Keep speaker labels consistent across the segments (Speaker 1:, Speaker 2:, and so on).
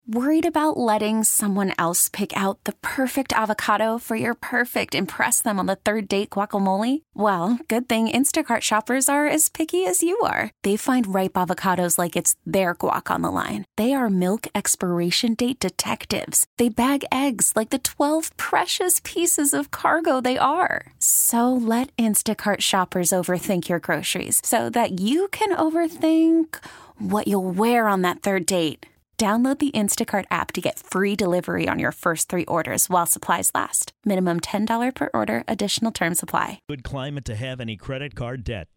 Speaker 1: Worried about letting someone else pick out the perfect avocado for your perfect impress them on the third date guacamole? Well, good thing Instacart shoppers are as picky as you are. They find ripe avocados like it's their guac on the line. They are milk expiration date detectives. They bag eggs like the 12 precious pieces of cargo they are. So let Instacart shoppers overthink your groceries so that you can overthink what you'll wear on that third date. Download the Instacart app to get free delivery on your first 3 orders while supplies last. Minimum $10 per order. Additional terms apply.
Speaker 2: Good climate to have any credit card debt.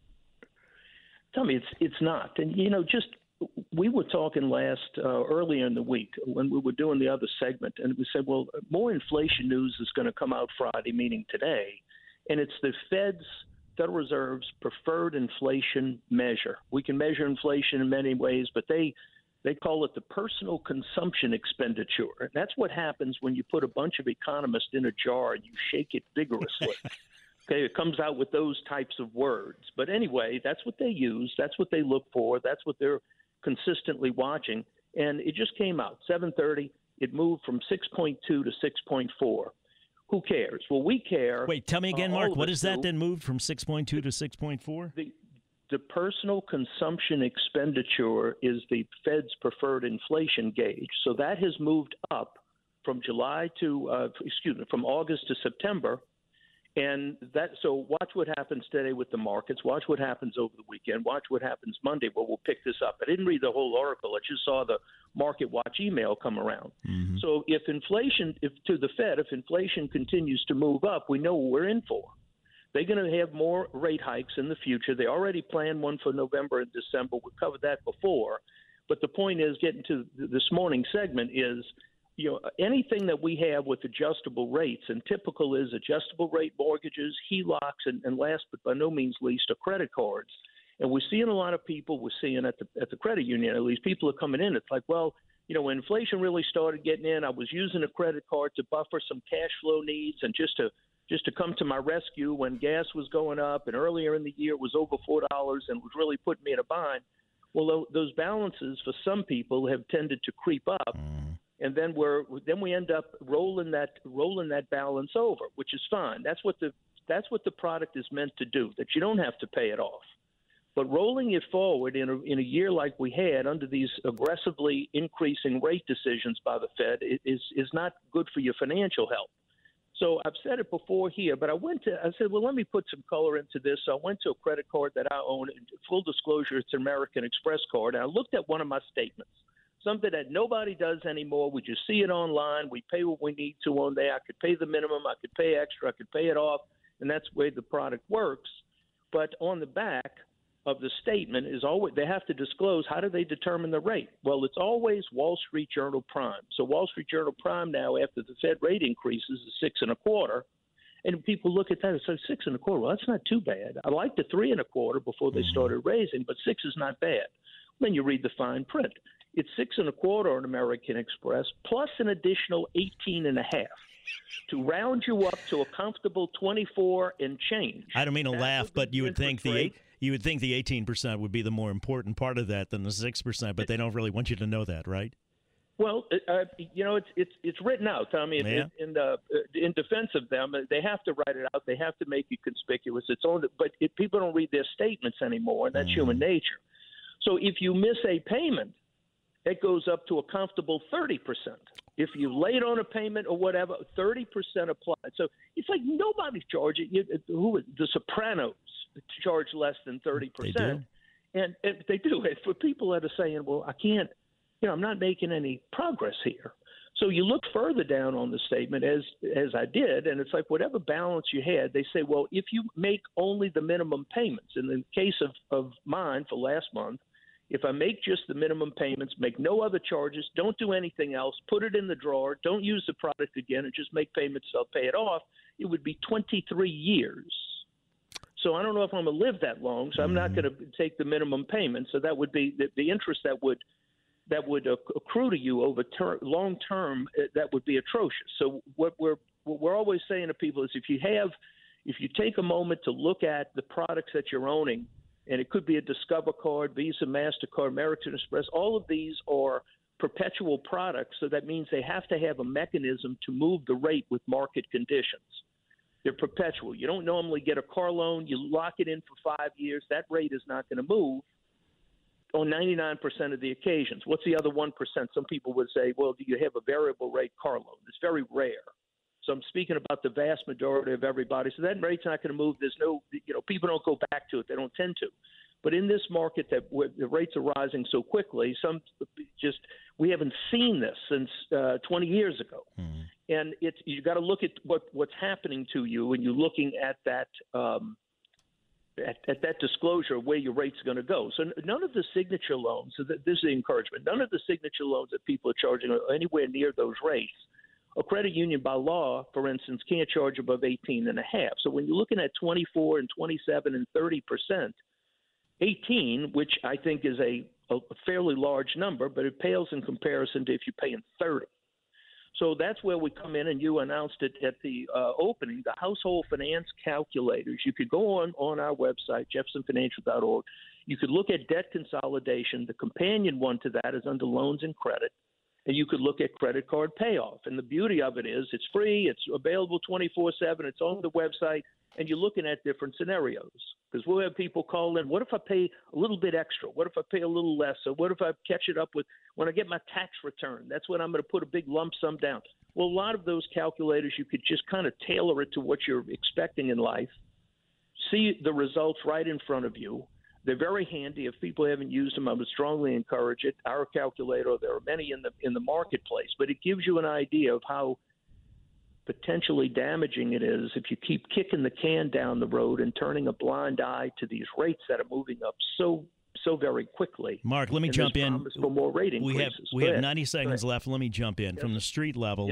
Speaker 3: Tell me, it's not. And, we were talking earlier in the week when we were doing the other segment, and we said, well, more inflation news is going to come out Friday, meaning today, and it's the Federal Reserve's preferred inflation measure. We can measure inflation in many ways, but they call it the personal consumption expenditure. And that's what happens when you put a bunch of economists in a jar and you shake it vigorously. Okay, it comes out with those types of words. But anyway, that's what they use. That's what they look for. That's what they're consistently watching. And it just came out, 7:30. It moved from 6.2 to 6.4. Who cares? Well, we care.
Speaker 2: Wait, tell me again, Mark. What is that then moved from 6.2 to 6.4?
Speaker 3: The personal consumption expenditure is the Fed's preferred inflation gauge. So that has moved up from from August to September. And so watch what happens today with the markets. Watch what happens over the weekend. Watch what happens Monday. Well, we'll pick this up. I didn't read the whole article. I just saw the Market Watch email come around. Mm-hmm. So if inflation continues to move up, we know what we're in for. They're going to have more rate hikes in the future. They already planned one for November and December. We covered that before. But the point is, getting to this morning's segment is, anything that we have with adjustable rates, and typical is adjustable rate mortgages, HELOCs, and last but by no means least are credit cards. And we're seeing a lot of people, we're seeing at the credit union, at least people are coming in. It's like, well, when inflation really started getting in, I was using a credit card to buffer some cash flow needs and just to come to my rescue when gas was going up, and earlier in the year it was over $4 and was really putting me in a bind. Well, those balances for some people have tended to creep up, and then we end up rolling that balance over, which is fine. That's what the product is meant to do. That you don't have to pay it off, but rolling it forward in a year like we had under these aggressively increasing rate decisions by the Fed is not good for your financial health. So I've said it before here, but I said, well, let me put some color into this. So I went to a credit card that I own. Full disclosure, it's an American Express card. And I looked at one of my statements, something that nobody does anymore. We just see it online. We pay what we need to on there. I could pay the minimum. I could pay extra. I could pay it off. And that's the way the product works. But on the back of the statement is always, they have to disclose, how do they determine the rate? Well, it's always Wall Street Journal Prime. So Wall Street Journal Prime now, after the Fed rate increases, is 6.25, and people look at that and say 6.25. Well, that's not too bad. I liked the 3.25 before they started raising, but 6 is not bad. Then you read the fine print. It's 6.25 on American Express plus an additional 18.5 to round you up to a comfortable 24 and change.
Speaker 2: I don't mean to laugh, but you would think the 18% would be the more important part of that than the 6%, but they don't really want you to know that, right?
Speaker 3: Well, it's written out, Tommy.
Speaker 2: Yeah.
Speaker 3: In defense of them, they have to write it out. They have to make it conspicuous. But people don't read their statements anymore, and that's human nature. So if you miss a payment, it goes up to a comfortable 30%. If you late on a payment or whatever, 30% applied. So it's like nobody's charging. The Sopranos charge less than 30%.
Speaker 2: They do.
Speaker 3: And they do. And for people that are saying, well, I can't, I'm not making any progress here. So you look further down on the statement, as I did, and it's like whatever balance you had, they say, well, if you make only the minimum payments, in the case of mine for last month, if I make just the minimum payments, make no other charges, don't do anything else, put it in the drawer, don't use the product again, and just make payments, I'll pay it off, it would be 23 years. So I don't know if I'm going to live that long, so I'm not going to take the minimum payment. So that would be the interest that would accrue to you over long term. That would be atrocious. So what we're always saying to people is if you take a moment to look at the products that you're owning, and it could be a Discover card, Visa, MasterCard, American Express, all of these are perpetual products, so that means they have to have a mechanism to move the rate with market conditions. They're perpetual. You don't normally get a car loan. You lock it in for 5 years. That rate is not going to move on 99% of the occasions. What's the other 1%? Some people would say, well, do you have a variable rate car loan? It's very rare. So I'm speaking about the vast majority of everybody. So that rate's not going to move. There's no, people don't go back to it. They don't tend to. But in this market where the rates are rising so quickly, we haven't seen this since 20 years ago. Mm-hmm. And you got to look at what's happening to you when you're looking at that at that disclosure of where your rate's going to go. So none of the signature loans, so this is the encouragement, none of the signature loans that people are charging are anywhere near those rates. A credit union by law, for instance, can't charge above 18.5. So when you're looking at 24 and 27 and 30%, 18, which I think is a fairly large number, but it pales in comparison to if you're paying 30. So that's where we come in, and you announced it at the opening, the household finance calculators. You could go on our website, jeffersonfinancial.org. You could look at debt consolidation. The companion one to that is under loans and credit. And you could look at credit card payoff. And the beauty of it is it's free, it's available 24/7, it's on the website, and you're looking at different scenarios. Because we'll have people call in, what if I pay a little bit extra? What if I pay a little less? Or what if I catch it up with when I get my tax return? That's when I'm going to put a big lump sum down. Well, a lot of those calculators, you could just kind of tailor it to what you're expecting in life, see the results right in front of you. They're very handy. If people haven't used them, I would strongly encourage it. Our calculator, there are many in the marketplace, but it gives you an idea of how potentially damaging it is if you keep kicking the can down the road and turning a blind eye to these rates that are moving up so very quickly.
Speaker 2: Mark, let me jump in.
Speaker 3: For more rate increases.
Speaker 2: We have 90 seconds left. Let me jump in. Yes. From the street level,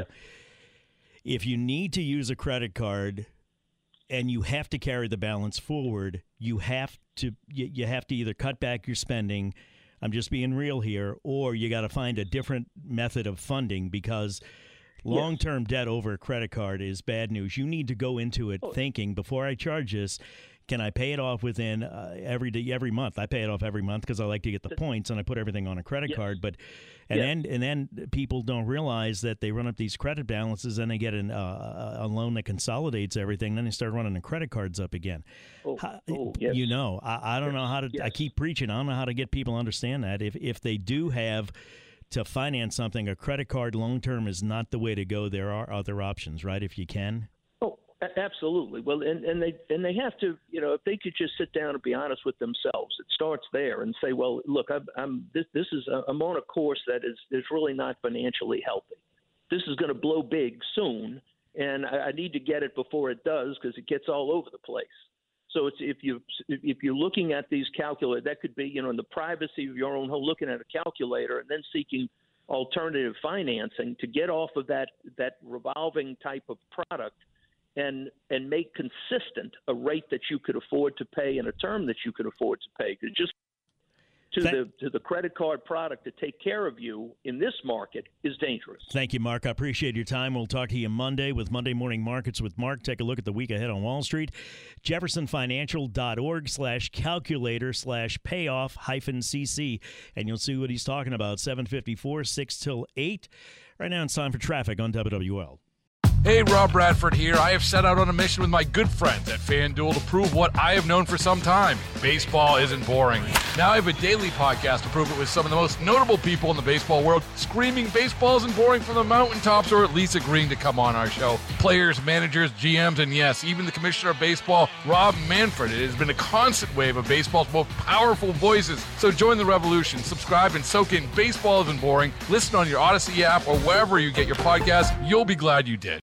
Speaker 2: if you need to use a credit card and you have to carry the balance forward, you have to either cut back your spending, I'm just being real here, or you got to find a different method of funding, because long-term debt over a credit card is bad news. You need to go into it thinking, before I charge this, can I pay it off within every month? I pay it off every month because I like to get the points, and I put everything on a credit card. But then people don't realize that they run up these credit balances, and they get a loan that consolidates everything. Then they start running the credit cards up again. I don't know how to. I keep preaching. I don't know how to get people to understand that. If they do have to finance something, a credit card long-term is not the way to go. There are other options, right, if you can? Oh,
Speaker 3: absolutely. Well, and they have to, if they could just sit down and be honest with themselves, it starts there, and say, well, look, I'm on a course that is really not financially healthy. This is going to blow big soon, and I need to get it before it does, because it gets all over the place. So if you're looking at these calculators, that could be, in the privacy of your own home, looking at a calculator and then seeking alternative financing to get off of that revolving type of product and make consistent a rate that you could afford to pay and a term that you could afford to pay. Because just to the credit card product to take care of you in this market is dangerous.
Speaker 2: Thank you, Mark. I appreciate your time. We'll talk to you Monday with Monday Morning Markets with Mark. Take a look at the week ahead on Wall Street. JeffersonFinancial.org/calculator/payoff-CC. And you'll see what he's talking about. 7:54, 6 till 8. Right now it's time for traffic on WWL.
Speaker 4: Hey, Rob Bradford here. I have set out on a mission with my good friends at FanDuel to prove what I have known for some time. Baseball isn't boring. Now I have a daily podcast to prove it with some of the most notable people in the baseball world, screaming baseball isn't boring from the mountaintops, or at least agreeing to come on our show. Players, managers, GMs, and yes, even the commissioner of baseball, Rob Manfred. It has been a constant wave of baseball's most powerful voices. So join the revolution. Subscribe and soak in Baseball Isn't Boring. Listen on your Odyssey app or wherever you get your podcasts. You'll be glad you did.